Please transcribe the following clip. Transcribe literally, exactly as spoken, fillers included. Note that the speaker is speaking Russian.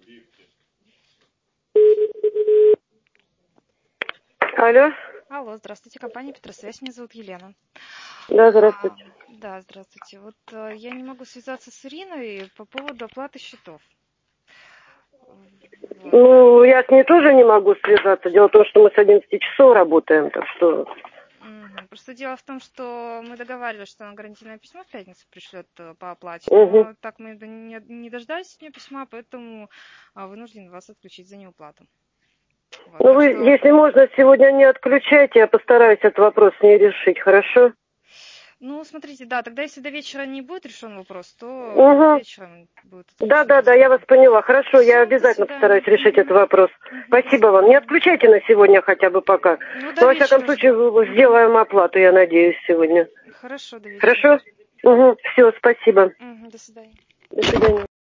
Алло. Алло, здравствуйте, компания Петросвязь, меня зовут Елена. Да, здравствуйте. А, да, здравствуйте. Вот а, я не могу связаться с Ириной по поводу оплаты счетов. Вот. Ну, я с ней тоже не могу связаться. Дело в том, что мы с одиннадцати часов работаем, так что... Мгм. Просто дело в том, что мы договаривались, что она гарантийное письмо в пятницу пришлет э, по оплате, Угу. но так мы до- не, не дождались от нее письма, поэтому а, вынуждены вас отключить за неуплату. Вот, Ну, так вы, что, если можно, сегодня не отключайте, я постараюсь этот вопрос с ней решить, хорошо? ну, смотрите, да, тогда если до вечера не будет решен вопрос, то Угу. вечером будет Да, отключение. да, да, я вас поняла. Хорошо, я Все, до обязательно свидания. постараюсь решить Мгм. этот вопрос. Мгм, до Спасибо вам. Не свидания. отключайте на сегодня хотя бы пока. Ну, до Но, во всяком вечера случае, жду. в- в- Мгм. сделаем оплату, я надеюсь, сегодня. Хорошо, до вечера. Хорошо? Угу. Все, спасибо. Мгм, до свидания. До свидания.